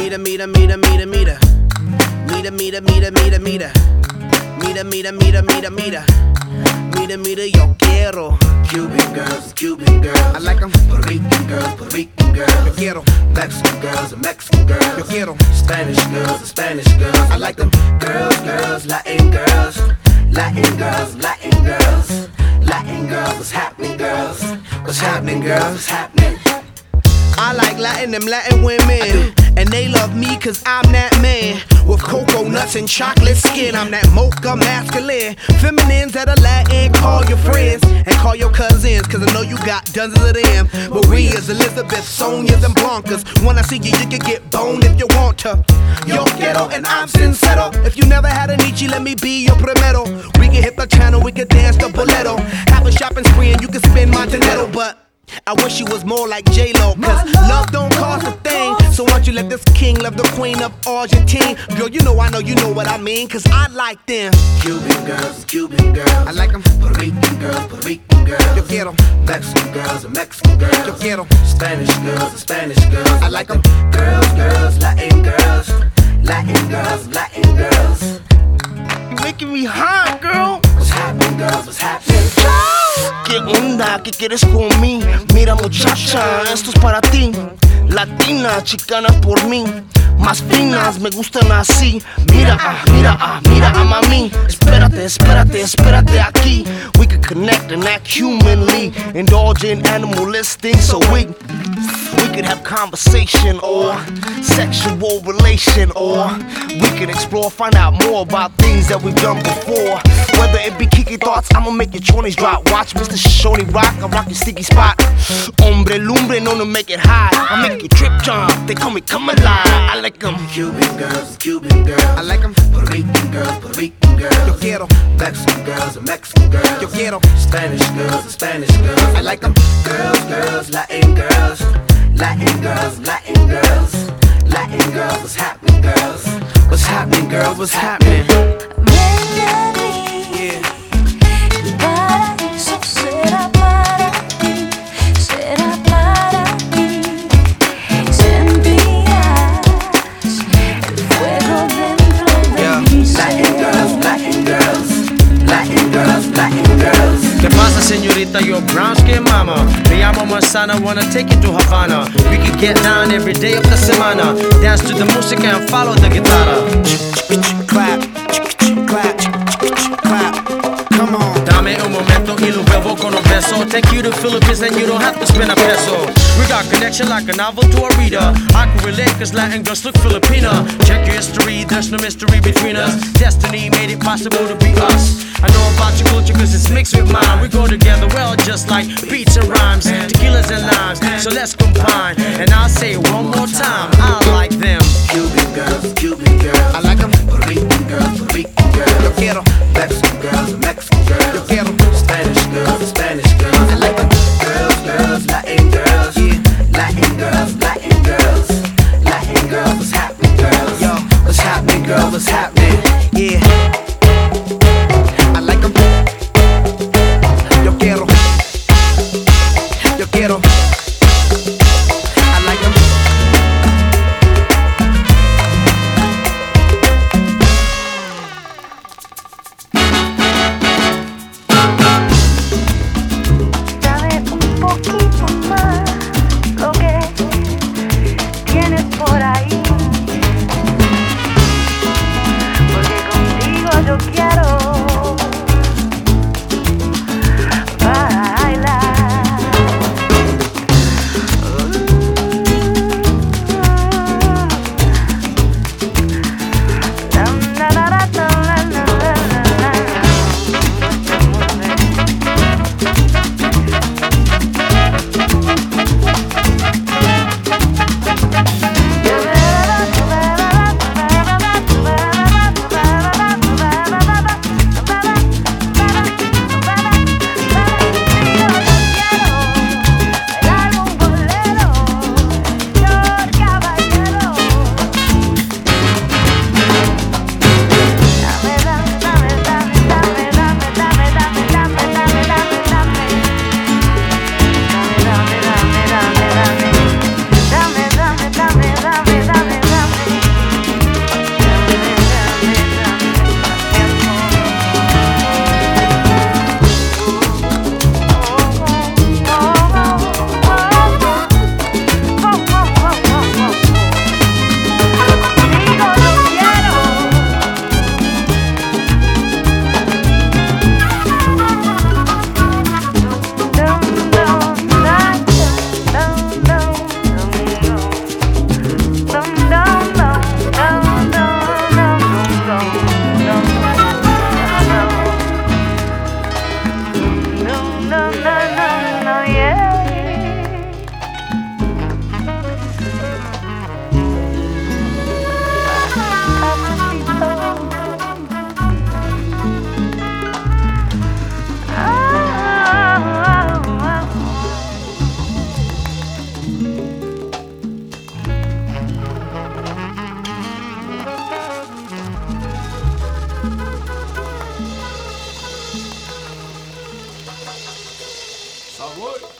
Mira, mira, mira, mira, mira. Mira, mira, mira, mira, mira. Mira, mira, mira, mira, mira. Mira, mira, yo quiero Cuban girls, Cuban girls. I like them. Puerto Rican girls, Puerto Rican girls. Yo quiero Mexican girls, Mexican girls. Yo quiero Spanish girls, Spanish girls. I like them. Girls, girls, Latin girls. Latin girls, Latin girls. Latin girls, what's happening, girls? What's happening, girls? What's happening? I like Latin, them Latin women. And they love me cause I'm that man. With cocoa nuts and chocolate skin. I'm that mocha masculine. Feminines that are Latin, call your friends. And call your cousins, cause I know you got dozens of them. Maria's, Elizabeth, Sonia's, and Blancas. When I see you, you can get boned if you want to. Yo quiero and I'm sincero. If you never had a Nietzsche, let me be your primero. We can hit the channel, we can dance the bolero. Have a shopping spree and you can spend my dinero. But I wish you was more like J-Lo, cause love don't cost a thing. So why don't you let this king love the queen of Argentine? Girl, you know what I mean, cause I like them. Cuban girls, Cuban girls. I like them. Puerto Rican girls, Puerto Rican girls. Yo quiero Mexican girls, Mexican girls. Yo quiero Spanish girls, Spanish girls. I like them. Girls, girls, Latin girls. Latin girls, Latin girls. You making me hot, girl. What's happening, girls? What's happening? ¿Qué onda? ¿Qué quieres con mí? Mira muchacha, esto es para ti. Latina, chicana por mí. Más finas, me gustan así. Mira, mira a mami. Espérate, espérate, espérate aquí. We can connect and act humanly. Indulge in animalistic so we could have conversation or sexual relation, or we could explore, find out more about things that we've done before. Whether it be kiki thoughts, I'ma make your chonies drop. Watch Mr. Shoshone rock, I rock your sticky spot. Hombre lumbre, known to make it hot. I make you trip jump, they call me come alive. I like them. Cuban girls, Cuban girls. I like them. Puerto Rican girls, Puerto Rican girls. Yo quiero Mexican girls, Mexican girls. Yo quiero Spanish girls, Spanish girls. I like them. Girls, girls, Latin girls. Latin girls, Latin girls. Latin girls, what's happening, girls? What's happening, girls? What's happening? Yeah. Paraíso será para ti, será para ti. Sentirás el fuego dentro de mí. Latin girls, Latin girls. Latin girls, Latin girls. ¿Qué pasa, señorita? You're brown skin mama. Me llamo Manzana, wanna take you to Havana. We can get down every day of the semana. Dance to the música and follow the guitarra. Clap, clap, clap. Come on. Dame un momento y luego con un beso. Take you to Philippines and you don't have to spend a peso. We got connection like a novel to a reader. I can relate cause Latin girls look Filipina. Check your history, there's no mystery between us. Destiny made it possible to be us. I know about your culture cause it's mixed with mine. We go together well just like beats and rhymes, tequilas and limes. So let's combine. And I'll say it one more time, I like them. Cuban girls, Cuban girls. I like them. Puerto Rican girls, Puerto Rican girls. Yo quiero Mexican girls, Mexican girls. Yo quiero Spanish girls, Spanish girls. I like them. Girls, girls, Latin girls. Latin girls, Latin girls. Latin girls, what's happening, girls? Yo. What's happening, girls? What's happening? Yeah. I like them. Yo quiero. Yo quiero. I like them. Boy.